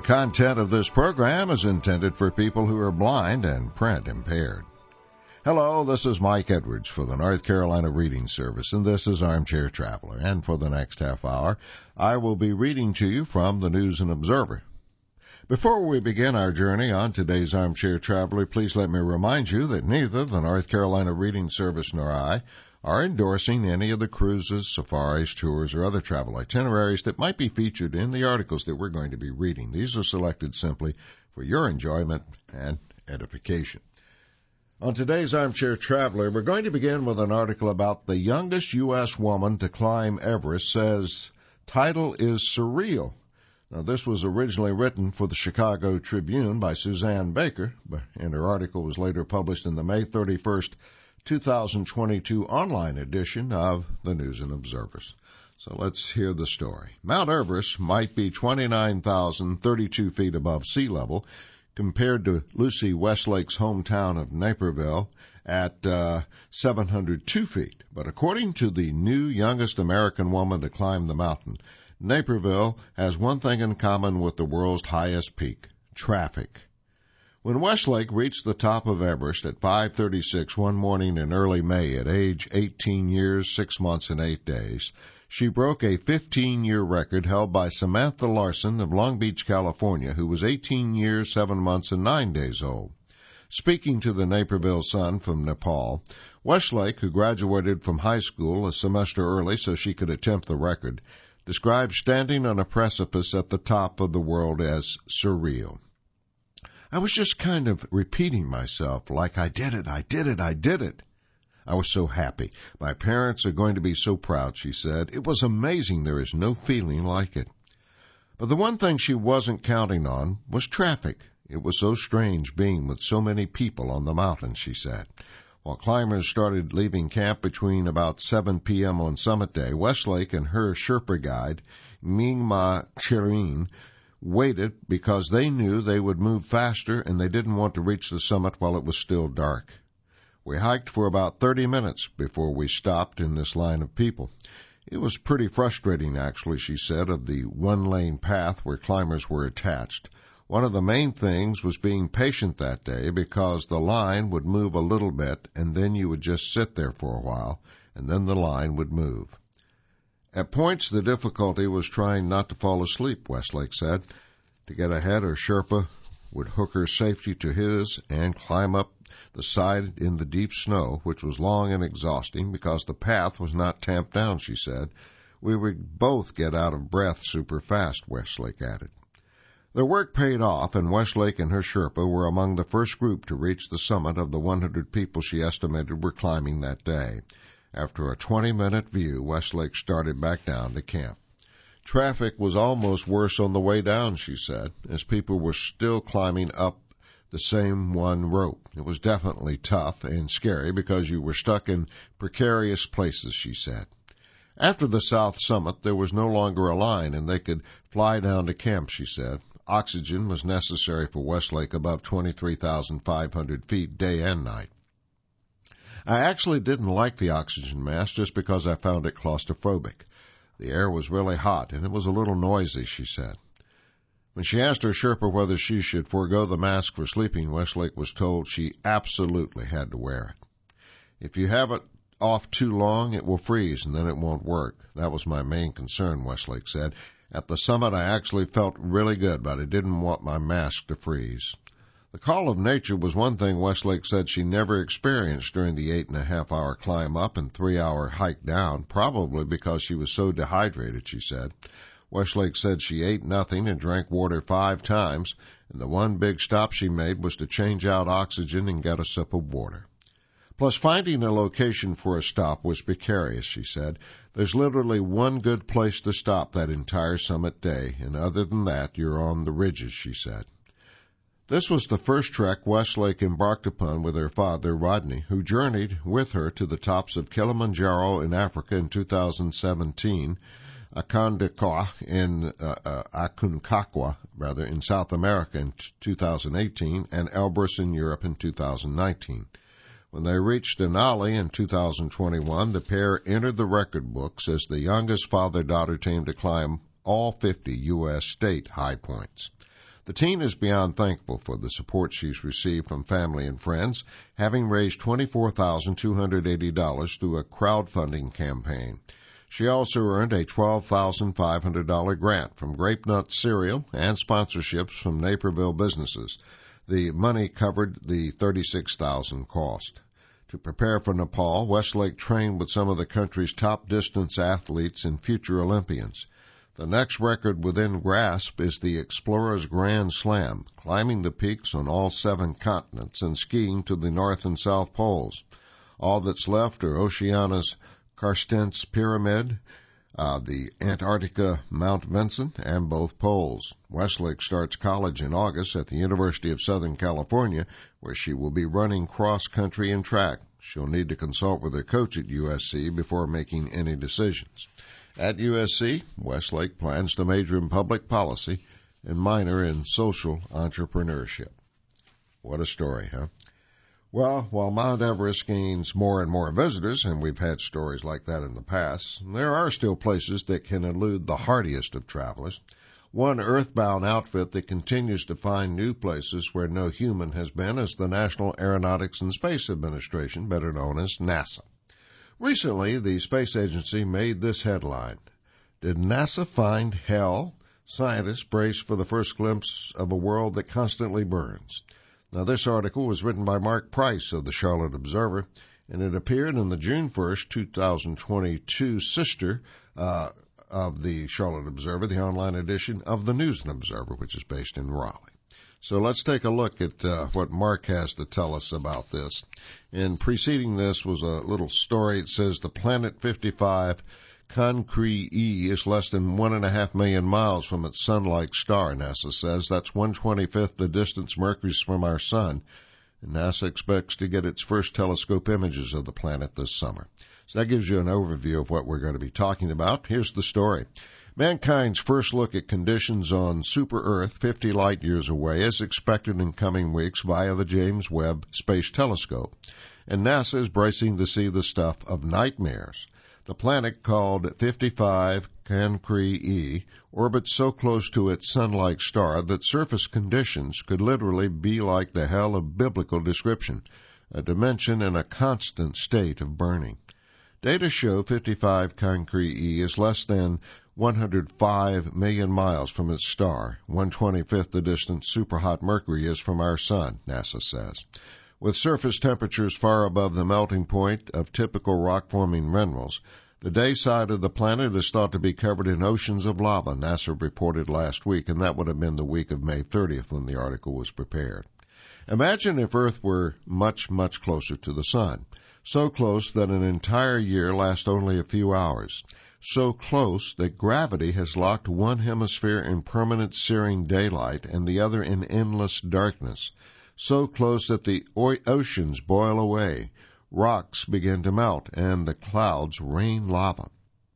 content of this program is intended for people who are blind and print impaired. Hello, this is Mike Edwards for the North Carolina Reading Service, and this is Armchair Traveler. And for the next half hour, I will be reading to you from the News and Observer. Before we begin our journey on today's Armchair Traveler, please let me remind you that neither the North Carolina Reading Service nor I are endorsing any of the cruises, safaris, tours, or other travel itineraries that might be featured in the articles that we're going to be reading. These are selected simply for your enjoyment and edification. On today's Armchair Traveler, we're going to begin with an article about the youngest U.S. woman to climb Everest. Says, title is surreal. Now, this was originally written for the Chicago Tribune by Suzanne Baker, and her article was later published in the May 31st, 2022 online edition of the News and Observers. So let's hear the story. Mount Everest might be 29,032 feet above sea level, compared to Lucy Westlake's hometown of Naperville at 702 feet. But according to the new youngest American woman to climb the mountain, Naperville has one thing in common with the world's highest peak: traffic. When Westlake reached the top of Everest at 5:36 one morning in early May at age 18 years, 6 months, and 8 days, she broke a 15-year record held by Samantha Larson of Long Beach, California, who was 18 years, 7 months, and 9 days old. Speaking to the Naperville Sun from Nepal, Westlake, who graduated from high school a semester early so she could attempt the record, described standing on a precipice at the top of the world as surreal. I was just kind of repeating myself, like I did it. I was so happy. My parents are going to be so proud, she said. It was amazing. There is no feeling like it. But the one thing she wasn't counting on was traffic. It was so strange being with so many people on the mountain, she said. While climbers started leaving camp between about 7 p.m. on summit day, Westlake and her Sherpa guide, Mingma Chirin, waited because they knew they would move faster and they didn't want to reach the summit while it was still dark. We hiked for about 30 minutes before we stopped in this line of people. It was pretty frustrating, actually, she said, of the one-lane path where climbers were attached. One of the main things was being patient that day because the line would move a little bit and then you would just sit there for a while and then the line would move. At points, the difficulty was trying not to fall asleep, Westlake said. To get ahead, her Sherpa would hook her safety to his and climb up the side in the deep snow, which was long and exhausting because the path was not tamped down, she said. We would both get out of breath super fast, Westlake added. Their work paid off, and Westlake and her Sherpa were among the first group to reach the summit of the 100 people she estimated were climbing that day. After a 20-minute view, Westlake started back down to camp. Traffic was almost worse on the way down, she said, as people were still climbing up the same one rope. It was definitely tough and scary because you were stuck in precarious places, she said. After the south summit, there was no longer a line, and they could fly down to camp, she said. Oxygen was necessary for Westlake above 23,500 feet day and night. I actually didn't like the oxygen mask just because I found it claustrophobic. The air was really hot, and it was a little noisy, she said. When she asked her Sherpa whether she should forego the mask for sleeping, Westlake was told she absolutely had to wear it. If you have it off too long, it will freeze, and then it won't work. That was my main concern, Westlake said. At the summit, I actually felt really good, but I didn't want my mask to freeze. The call of nature was one thing Westlake said she never experienced during the 8.5-hour climb up and 3-hour hike down, probably because she was so dehydrated, she said. Westlake said she ate nothing and drank water 5 times, and the one big stop she made was to change out oxygen and get a sip of water. Plus, finding a location for a stop was precarious, she said. There's literally one good place to stop that entire summit day, and other than that, you're on the ridges, she said. This was the first trek Westlake embarked upon with her father, Rodney, who journeyed with her to the tops of Kilimanjaro in Africa in 2017, Aconcagua in South America in 2018, and Elbrus in Europe in 2019. When they reached Denali in 2021, the pair entered the record books as the youngest father-daughter team to climb all 50 U.S. state high points. The teen is beyond thankful for the support she's received from family and friends, having raised $24,280 through a crowdfunding campaign. She also earned a $12,500 grant from Grape Nut Cereal and sponsorships from Naperville businesses. The money covered the $36,000 cost. To prepare for Nepal, Westlake trained with some of the country's top distance athletes and future Olympians. The next record within grasp is the Explorers Grand Slam, climbing the peaks on all 7 continents and skiing to the North and South Poles. All that's left are Oceania's Carstensz Pyramid, the Antarctica Mount Vincent, and both poles. Westlake starts college in August at the University of Southern California, where she will be running cross-country and track. She'll need to consult with her coach at USC before making any decisions. At USC, Westlake plans to major in public policy and minor in social entrepreneurship. What a story, huh? Well, while Mount Everest gains more and more visitors, and we've had stories like that in the past, there are still places that can elude the hardiest of travelers. One earthbound outfit that continues to find new places where no human has been is the National Aeronautics and Space Administration, better known as NASA. Recently, the space agency made this headline: Did NASA find hell? Scientists brace for the first glimpse of a world that constantly burns. Now, this article was written by Mark Price of the Charlotte Observer, and it appeared in the June 1st, 2022 sister of the Charlotte Observer, the online edition of the News and Observer, which is based in Raleigh. So let's take a look at what Mark has to tell us about this. And preceding this was a little story. It says the Planet 55 Cancri E is less than 1.5 million miles from its sun-like star, NASA says. That's 1/25th the distance Mercury's from our sun. And NASA expects to get its first telescope images of the planet this summer. So that gives you an overview of what we're going to be talking about. Here's the story. Mankind's first look at conditions on super-Earth 50 light-years away is expected in coming weeks via the James Webb Space Telescope. And NASA is bracing to see the stuff of nightmares. The planet, called 55 Cancri E, orbits so close to its sun-like star that surface conditions could literally be like the hell of biblical description, a dimension in a constant state of burning. Data show 55 Cancri E is less than 105 million miles from its star, 1/25th the distance superhot Mercury is from our sun, NASA says. With surface temperatures far above the melting point of typical rock-forming minerals, the day side of the planet is thought to be covered in oceans of lava, NASA reported last week, and that would have been the week of May 30th when the article was prepared. Imagine if Earth were much, much closer to the sun, so close that an entire year lasts only a few hours, so close that gravity has locked one hemisphere in permanent searing daylight and the other in endless darkness, so close that the oceans boil away, rocks begin to melt, and the clouds rain lava.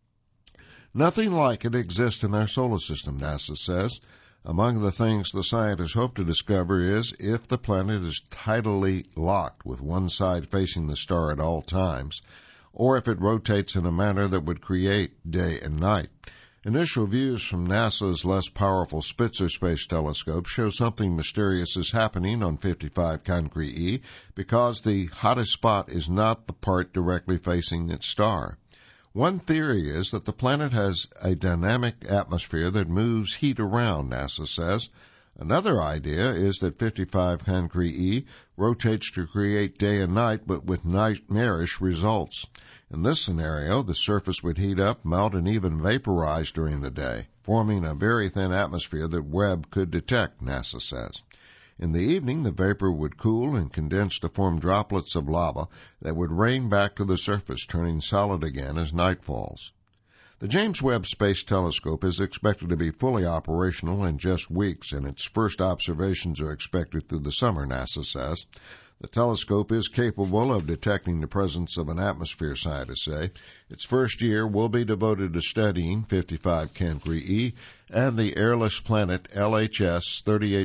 Nothing like it exists in our solar system, NASA says. Among the things the scientists hope to discover is if the planet is tidally locked with one side facing the star at all times, or if it rotates in a manner that would create day and night. Initial views from NASA's less powerful Spitzer Space Telescope show something mysterious is happening on 55 Cancri E because the hottest spot is not the part directly facing its star. One theory is that the planet has a dynamic atmosphere that moves heat around, NASA says. Another idea is that 55 Cancri E rotates to create day and night, but with nightmarish results. In this scenario, the surface would heat up, melt, and even vaporize during the day, forming a very thin atmosphere that Webb could detect, NASA says. In the evening, the vapor would cool and condense to form droplets of lava that would rain back to the surface, turning solid again as night falls. The James Webb Space Telescope is expected to be fully operational in just weeks, and its first observations are expected through the summer, NASA says. The telescope is capable of detecting the presence of an atmosphere, scientists say. Its first year will be devoted to studying 55 Cancri E and the airless planet LHS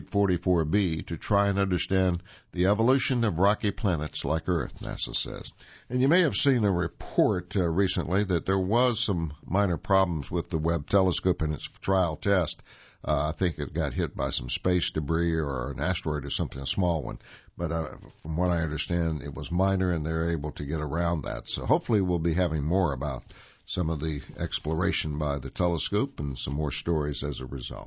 3844b to try and understand the evolution of rocky planets like Earth, NASA says. And you may have seen a report recently that there was some minor problems with the Webb telescope in its trial test. I think it got hit by some space debris or an asteroid or something, a small one. But from what I understand, it was minor, and they're able to get around that. So hopefully we'll be having more about some of the exploration by the telescope and some more stories as a result.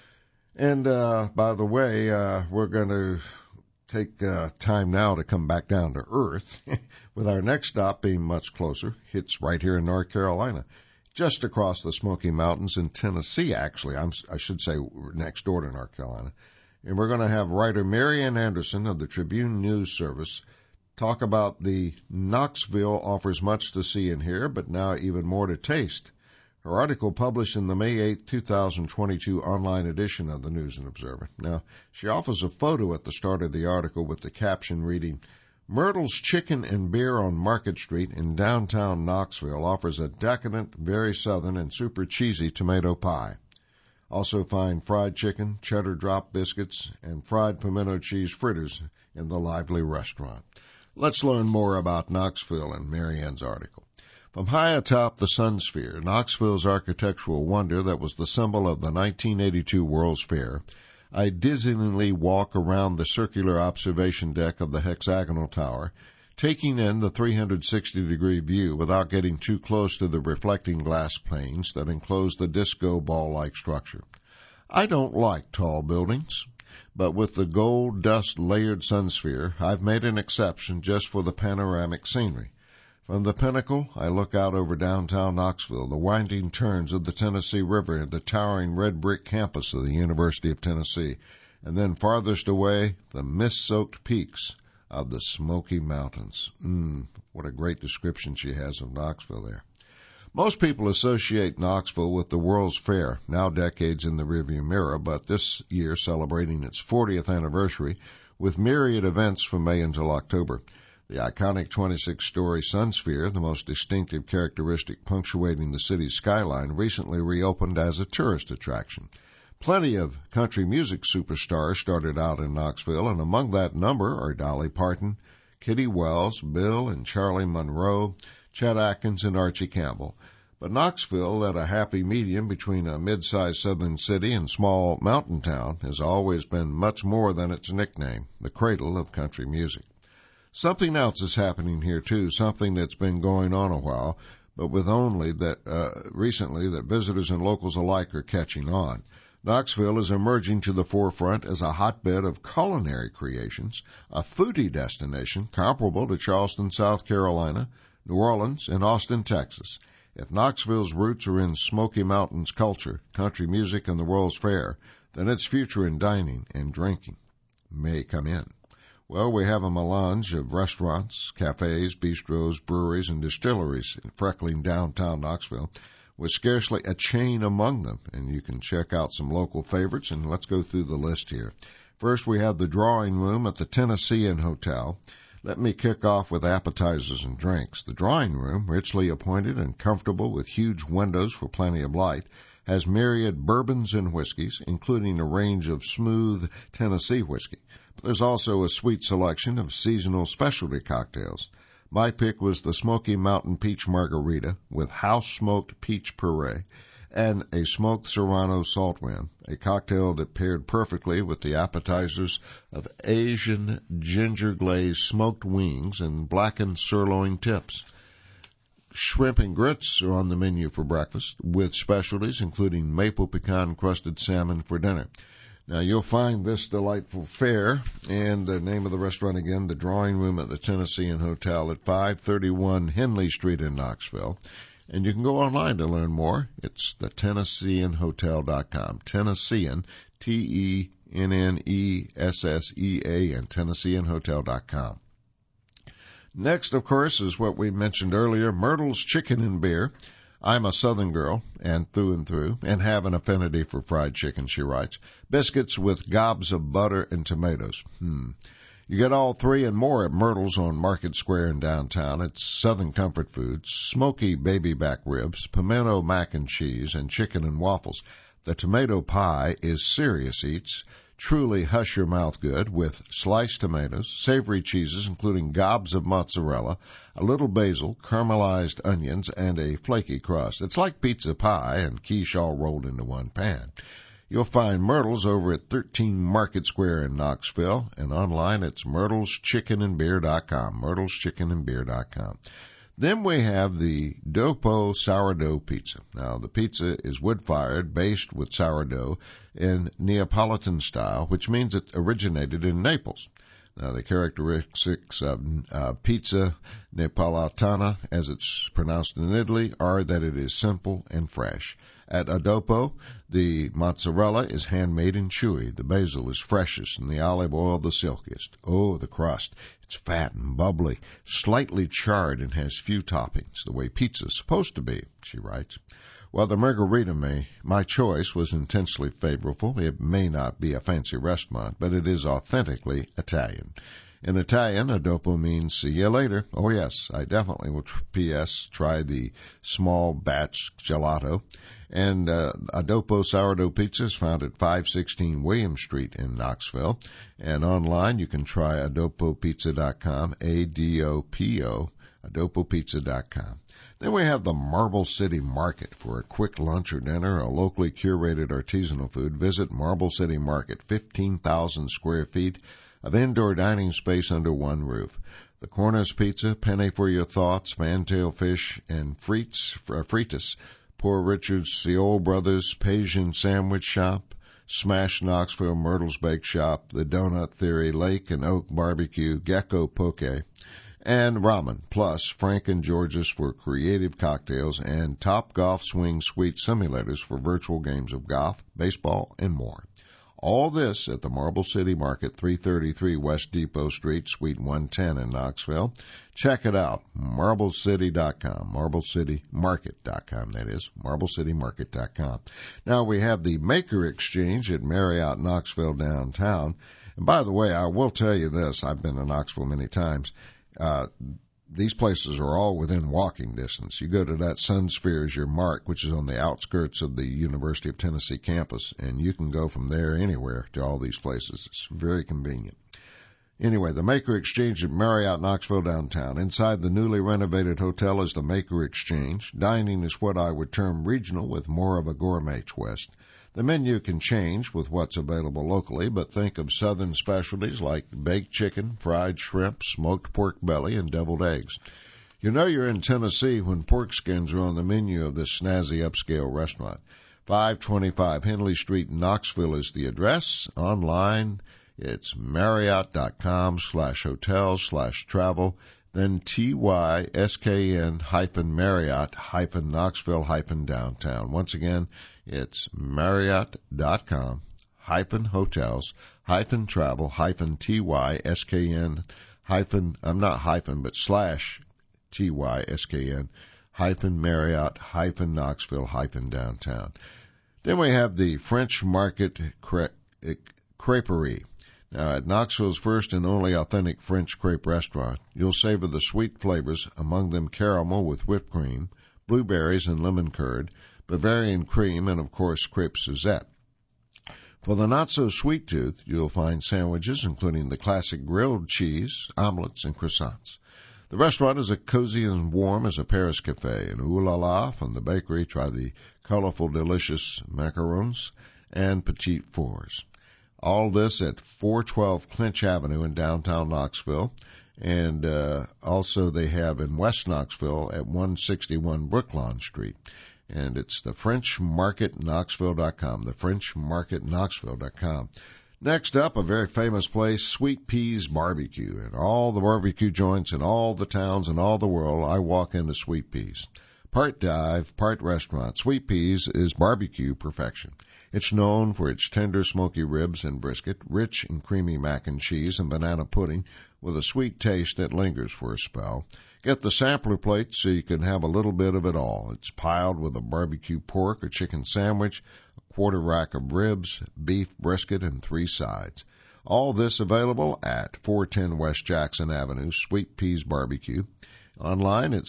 And by the way, we're going to take time now to come back down to Earth, with our next stop being much closer. It's right here in North Carolina, just across the Smoky Mountains in Tennessee, actually. I should say next door to North Carolina. And we're going to have writer Marian Anderson of the Tribune News Service talk about the Knoxville offers much to see and hear, but now even more to taste. Her article published in the May 8, 2022 online edition of the News and Observer. Now, she offers a photo at the start of the article with the caption reading, Myrtle's Chicken and Beer on Market Street in downtown Knoxville offers a decadent, very southern, and super cheesy tomato pie. Also find fried chicken, cheddar drop biscuits, and fried pimento cheese fritters in the lively restaurant. Let's learn more about Knoxville in Marianne's article. From high atop the Sun Sphere, Knoxville's architectural wonder that was the symbol of the 1982 World's Fair, I dizzyingly walk around the circular observation deck of the hexagonal tower, taking in the 360-degree view without getting too close to the reflecting glass panes that enclose the disco ball-like structure. I don't like tall buildings, but with the gold dust-layered Sun Sphere, I've made an exception just for the panoramic scenery. From the pinnacle, I look out over downtown Knoxville, the winding turns of the Tennessee River, and the towering red brick campus of the University of Tennessee, and then farthest away, the mist-soaked peaks of the Smoky Mountains. What a great description she has of Knoxville there. Most people associate Knoxville with the World's Fair, now decades in the rearview mirror, but this year celebrating its 40th anniversary with myriad events from May until October. The iconic 26-story Sun Sphere, the most distinctive characteristic punctuating the city's skyline, recently reopened as a tourist attraction. Plenty of country music superstars started out in Knoxville, and among that number are Dolly Parton, Kitty Wells, Bill and Charlie Monroe, Chet Atkins, and Archie Campbell. But Knoxville, at a happy medium between a mid-sized southern city and small mountain town, has always been much more than its nickname, the cradle of country music. Something else is happening here, too, something that's been going on a while, but with only that recently that visitors and locals alike are catching on. Knoxville is emerging to the forefront as a hotbed of culinary creations, a foodie destination comparable to Charleston, South Carolina, New Orleans, and Austin, Texas. If Knoxville's roots are in Smoky Mountains culture, country music, and the World's Fair, then its future in dining and drinking may come in. Well, we have a melange of restaurants, cafes, bistros, breweries, and distilleries in freckling downtown Knoxville, with scarcely a chain among them. And you can check out some local favorites, and let's go through the list here. First, we have the Drawing Room at the Tennessean Hotel. Let me kick off with appetizers and drinks. The Drawing Room, richly appointed and comfortable with huge windows for plenty of light, has myriad bourbons and whiskeys, including a range of smooth Tennessee whiskey. There's also a sweet selection of seasonal specialty cocktails. My pick was the Smoky Mountain Peach Margarita with house-smoked peach puree and a smoked Serrano salt rim, a cocktail that paired perfectly with the appetizers of Asian ginger-glazed smoked wings and blackened sirloin tips. Shrimp and grits are on the menu for breakfast, with specialties including maple pecan-crusted salmon for dinner. Now, you'll find this delightful fare, and the name of the restaurant again, the Drawing Room at the Tennessean Hotel at 531 Henley Street in Knoxville. And you can go online to learn more. It's the TennesseanHotel.com. Tennessean, TennesseeAn, TennesseanHotel.com. Next, of course, is what we mentioned earlier, Myrtle's Chicken and Beer. I'm a Southern girl, and through, and have an affinity for fried chicken, she writes. Biscuits with gobs of butter and tomatoes. You get all three and more at Myrtle's on Market Square in downtown. It's Southern comfort foods, smoky baby back ribs, pimento mac and cheese, and chicken and waffles. The tomato pie is serious eats, truly hush-your-mouth good, with sliced tomatoes, savory cheeses, including gobs of mozzarella, a little basil, caramelized onions, and a flaky crust. It's like pizza pie and quiche all rolled into one pan. You'll find Myrtles over at 13 Market Square in Knoxville, and online it's myrtlechickenandbeer.com, myrtlechickenandbeer.com. Then we have the Dopo Sourdough Pizza. Now, the pizza is wood-fired, based with sourdough in Neapolitan style, which means it originated in Naples. Now, the characteristics of pizza Napolitana, as it's pronounced in Italy, are that it is simple and fresh. At Adopo, the mozzarella is handmade and chewy. The basil is freshest and the olive oil the silkiest. Oh, the crust. It's fat and bubbly, slightly charred, and has few toppings, the way pizza's supposed to be, she writes. Well, the margarita, my choice, was intensely favorable. It may not be a fancy restaurant, but it is authentically Italian. In Italian, Adopo means see you later. Oh, yes, I definitely will, P.S., try the small batch gelato. And Adopo Sourdough Pizza is found at 516 William Street in Knoxville. And online, you can try adopopizza.com, A-D-O-P-O, adopopizza.com. Then we have the Marble City Market. For a quick lunch or dinner, a locally curated artisanal food, visit Marble City Market, 15,000 square feet of indoor dining space under one roof. The Cornish Pizza, Penne for Your Thoughts, Fantail Fish, and Fritas, Poor Richard's, the Old Brothers, Pasian Sandwich Shop, Smash Knoxville, Myrtle's Bake Shop, The Donut Theory, Lake and Oak Barbecue, Gecko Poke, and Ramen, plus Frank and George's for creative cocktails, and Top Golf Swing Suite simulators for virtual games of golf, baseball, and more. All this at the Marble City Market, 333 West Depot Street, Suite 110 in Knoxville. Check it out, marblecity.com, marblecitymarket.com, that is, marblecitymarket.com. Now we have the Maker Exchange at Marriott Knoxville downtown. And by the way, I will tell you this, I've been to Knoxville many times. These places are all within walking distance. You go to that Sun Sphere as your mark, which is on the outskirts of the University of Tennessee campus, and you can go from there anywhere to all these places. It's very convenient. Anyway, the Maker Exchange at Marriott Knoxville downtown. Inside the newly renovated hotel is the Maker Exchange. Dining is what I would term regional, with more of a gourmet twist. The menu can change with what's available locally, but think of southern specialties like baked chicken, fried shrimp, smoked pork belly, and deviled eggs. You know you're in Tennessee when pork skins are on the menu of this snazzy upscale restaurant. 525 Henley Street, Knoxville is the address. Online, it's marriott.com/hotel/travel, then TYSKN-Marriott-Knoxville-Downtown. Once again, it's marriott.com/hotels-travel-TYSKN- I'm not hyphen, but /TYSKN-Marriott-Knoxville-Downtown. Then we have the French Market Creperie. Now, at Knoxville's first and only authentic French crepe restaurant, you'll savor the sweet flavors, among them caramel with whipped cream, blueberries and lemon curd, Bavarian cream, and, of course, crepe Suzette. For the not-so-sweet tooth, you'll find sandwiches, including the classic grilled cheese, omelets, and croissants. The restaurant is as cozy and warm as a Paris cafe, and ooh la la, from the bakery, try the colorful, delicious macarons and petit fours. All this at 412 Clinch Avenue in downtown Knoxville, and also they have in West Knoxville at 161 Brooklawn Street. And it's the FrenchMarketKnoxville.com, the FrenchMarketKnoxville.com. Next up, a very famous place, Sweet Peas Barbecue. And all the barbecue joints in all the towns in all the world, I walk into Sweet Peas. Part dive, part restaurant, Sweet Peas is barbecue perfection. It's known for its tender, smoky ribs and brisket, rich and creamy mac and cheese and banana pudding with a sweet taste that lingers for a spell. Get the sampler plate so you can have a little bit of it all. It's piled with a barbecue pork or chicken sandwich, a quarter rack of ribs, beef, brisket, and 3 sides. All this available at 410 West Jackson Avenue, Sweet Peas Barbecue. Online at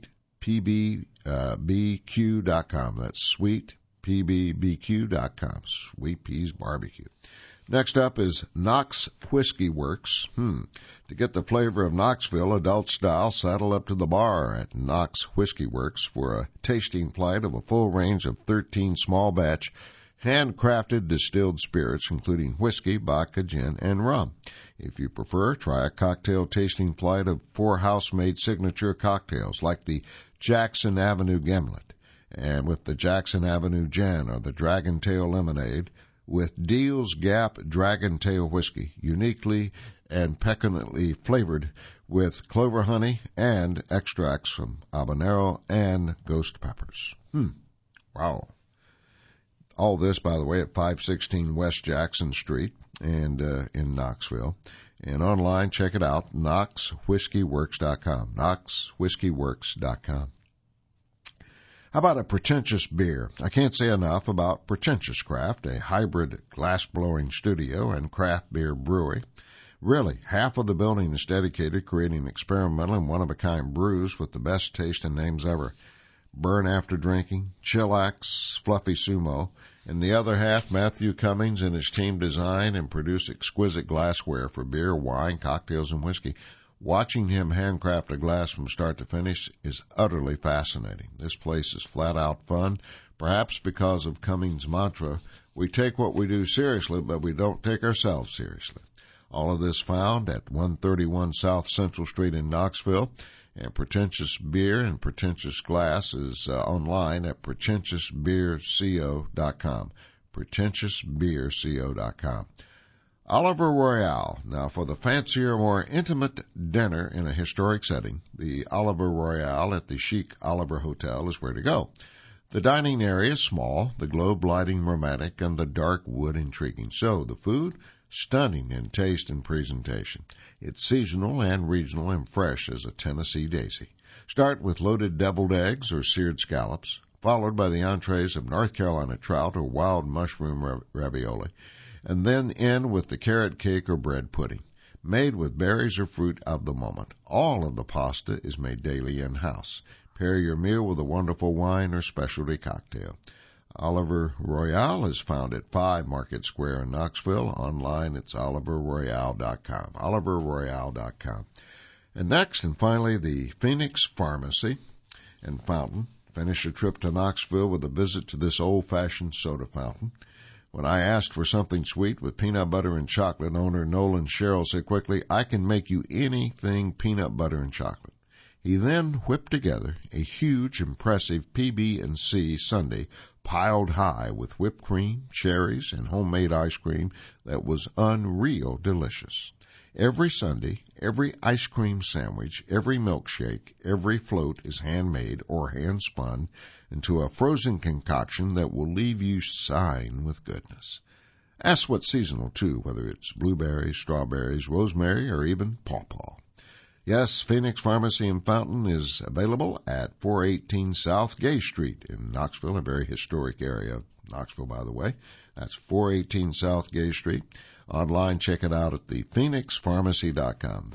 sweetpbbq.com. That's sweetpbbq.com. Sweet Peas Barbecue. Next up is Knox Whiskey Works. To get the flavor of Knoxville adult style, saddle up to the bar at Knox Whiskey Works for a tasting flight of a full range of 13 small batch handcrafted distilled spirits, including whiskey, vodka, gin, and rum. If you prefer, try a cocktail tasting flight of 4 house-made signature cocktails like the Jackson Avenue Gimlet, and with the Jackson Avenue Gin or the Dragon Tail Lemonade, with Deal's Gap Dragon Tail Whiskey, uniquely and peccantly flavored with clover honey and extracts from habanero and ghost peppers. Wow. All this, by the way, at 516 West Jackson Street and in Knoxville. And online, check it out, knoxwhiskeyworks.com, knoxwhiskeyworks.com. How about a pretentious beer? I can't say enough about Pretentious Craft, a hybrid glass-blowing studio and craft beer brewery. Really, half of the building is dedicated to creating experimental and one-of-a-kind brews with the best taste and names ever. Burn After Drinking, Chillax, Fluffy Sumo, and the other half, Matthew Cummings and his team design and produce exquisite glassware for beer, wine, cocktails, and whiskey. Watching him handcraft a glass from start to finish is utterly fascinating. This place is flat-out fun, perhaps because of Cummings' mantra, we take what we do seriously, but we don't take ourselves seriously. All of this found at 131 South Central Street in Knoxville. And Pretentious Beer and Pretentious Glass is online at pretentiousbeerco.com. pretentiousbeerco.com. Oliver Royale. Now, for the fancier, more intimate dinner in a historic setting, the Oliver Royale at the chic Oliver Hotel is where to go. The dining area is small, the globe lighting romantic, and the dark wood intriguing. So, the food, stunning in taste and presentation. It's seasonal and regional and fresh as a Tennessee daisy. Start with loaded deviled eggs or seared scallops, followed by the entrees of North Carolina trout or wild mushroom ravioli, and then end with the carrot cake or bread pudding, made with berries or fruit of the moment. All of the pasta is made daily in-house. Pair your meal with a wonderful wine or specialty cocktail. Oliver Royale is found at 5 Market Square in Knoxville. Online, it's oliverroyale.com, oliverroyale.com. And next and finally, the Phoenix Pharmacy and Fountain. Finish a trip to Knoxville with a visit to this old-fashioned soda fountain. When I asked for something sweet with peanut butter and chocolate, owner Nolan Sherrill said quickly, I can make you anything peanut butter and chocolate. He then whipped together a huge, impressive PB&C sundae piled high with whipped cream, cherries, and homemade ice cream that was unreal delicious. Every sundae, every ice cream sandwich, every milkshake, every float is handmade or hand-spun into a frozen concoction that will leave you sighing with goodness. Ask what's seasonal, too, whether it's blueberries, strawberries, rosemary, or even pawpaw. Yes, Phoenix Pharmacy and Fountain is available at 418 South Gay Street in Knoxville, a very historic area of Knoxville, by the way. That's 418 South Gay Street. Online, check it out at thephoenixpharmacy.com,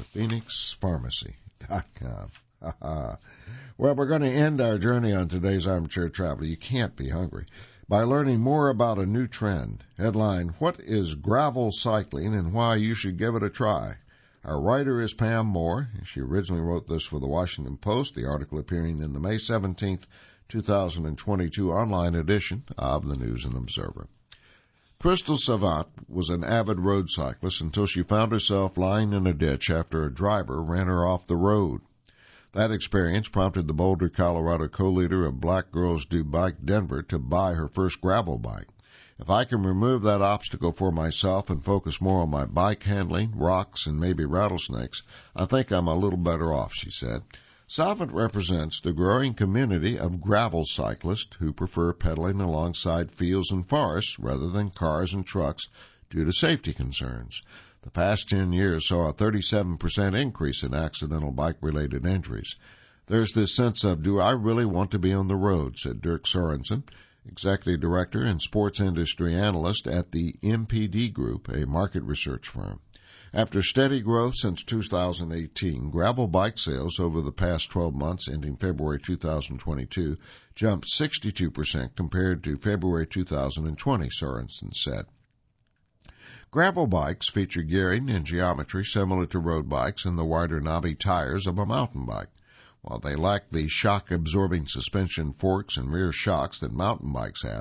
thephoenixpharmacy.com. Well, we're going to end our journey on today's Armchair Traveler. You can't be hungry. By learning more about a new trend. Headline, What is Gravel Cycling and Why You Should Give It a Try? Our writer is Pam Moore. She originally wrote this for the Washington Post, the article appearing in the May 17th, 2022 online edition of the News and Observer. Crystal Savant was an avid road cyclist until she found herself lying in a ditch after a driver ran her off the road. That experience prompted the Boulder, Colorado co-leader of Black Girls Do Bike Denver to buy her first gravel bike. If I can remove that obstacle for myself and focus more on my bike handling, rocks, and maybe rattlesnakes, I think I'm a little better off, she said. Savant represents the growing community of gravel cyclists who prefer pedaling alongside fields and forests rather than cars and trucks due to safety concerns. The past 10 years saw a 37% increase in accidental bike-related injuries. There's this sense of, do I really want to be on the road, said Dirk Sorensen, Executive Director and Sports Industry Analyst at the MPD Group, a market research firm. After steady growth since 2018, gravel bike sales over the past 12 months ending February 2022 jumped 62% compared to February 2020, Sorensen said. Gravel bikes feature gearing and geometry similar to road bikes and the wider knobby tires of a mountain bike. While they lack the shock-absorbing suspension forks and rear shocks that mountain bikes have,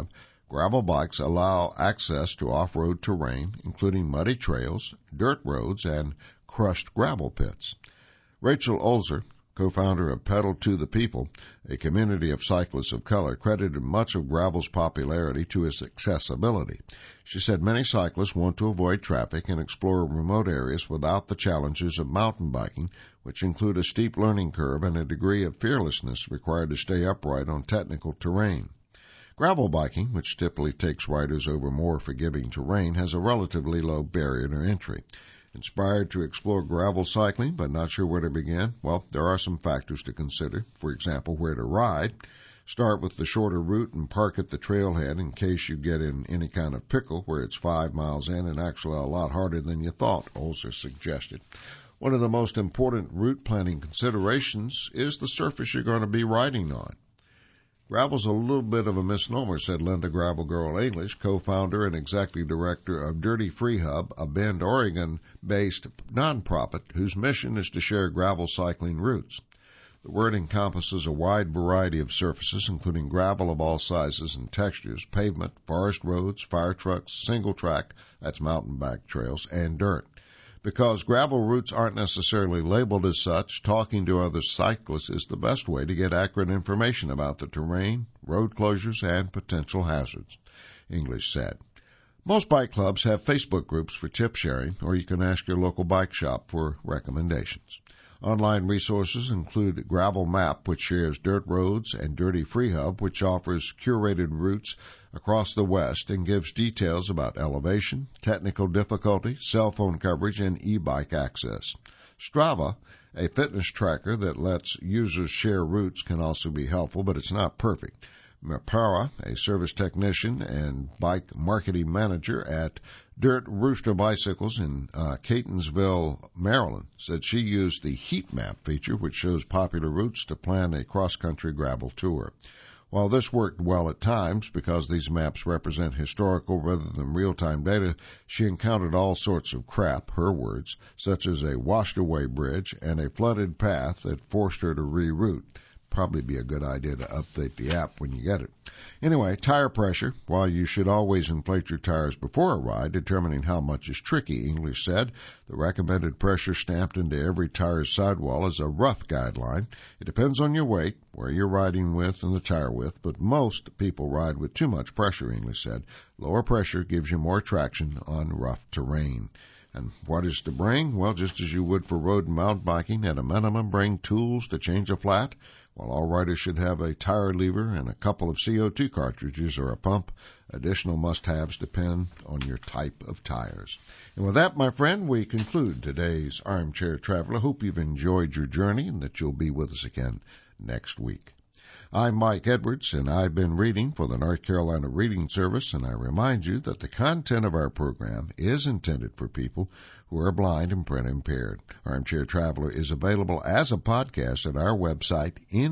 Gravel bikes allow access to off-road terrain, including muddy trails, dirt roads, and crushed gravel pits. Rachel Olzer, co-founder of Pedal to the People, a community of cyclists of color, credited much of gravel's popularity to its accessibility. She said many cyclists want to avoid traffic and explore remote areas without the challenges of mountain biking, which include a steep learning curve and a degree of fearlessness required to stay upright on technical terrain. Gravel biking, which typically takes riders over more forgiving terrain, has a relatively low barrier to entry. Inspired to explore gravel cycling but not sure where to begin? Well, there are some factors to consider. For example, where to ride. Start with the shorter route and park at the trailhead in case you get in any kind of pickle where it's 5 miles in and actually a lot harder than you thought, Olzer suggested. One of the most important route planning considerations is the surface you're going to be riding on. Gravel's a little bit of a misnomer, said Linda Gravel Girl English, co-founder and executive director of Dirty Free Hub, a Bend, Oregon-based nonprofit whose mission is to share gravel cycling routes. The word encompasses a wide variety of surfaces, including gravel of all sizes and textures, pavement, forest roads, fire trucks, single track, that's mountain bike trails, and dirt. Because gravel routes aren't necessarily labeled as such, talking to other cyclists is the best way to get accurate information about the terrain, road closures, and potential hazards, English said. Most bike clubs have Facebook groups for tip sharing, or you can ask your local bike shop for recommendations. Online resources include Gravel Map, which shares dirt roads, and Dirty Free Hub, which offers curated routes across the West and gives details about elevation, technical difficulty, cell phone coverage, and e-bike access. Strava, a fitness tracker that lets users share routes, can also be helpful, but it's not perfect. Mapara, a service technician and bike marketing manager at Dirt Rooster Bicycles in Catonsville, Maryland, said she used the Heat Map feature, which shows popular routes, to plan a cross-country gravel tour. While this worked well at times because these maps represent historical rather than real-time data, she encountered all sorts of crap, her words, such as a washed-away bridge and a flooded path that forced her to reroute. Probably be a good idea to update the app when you get it. Anyway, tire pressure. While you should always inflate your tires before a ride, determining how much is tricky, English said. The recommended pressure stamped into every tire's sidewall is a rough guideline. It depends on your weight, where you're riding with, and the tire width, but most people ride with too much pressure, English said. Lower pressure gives you more traction on rough terrain. And what is to bring? Well, just as you would for road and mountain biking, at a minimum, bring tools to change a flat. While all riders should have a tire lever and a couple of CO2 cartridges or a pump, additional must-haves depend on your type of tires. And with that, my friend, we conclude today's Armchair Traveler. Hope you've enjoyed your journey and that you'll be with us again next week. I'm Mike Edwards, and I've been reading for the North Carolina Reading Service, and I remind you that the content of our program is intended for people who are blind and print impaired. Armchair Traveler is available as a podcast at our website,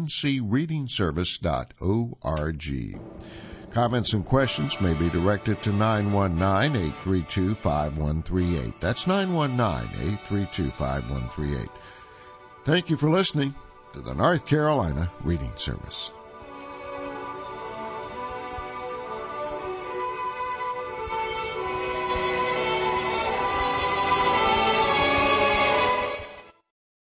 ncreadingservice.org. Comments and questions may be directed to 919-832-5138. That's 919-832-5138. Thank you for listening to the North Carolina Reading Service.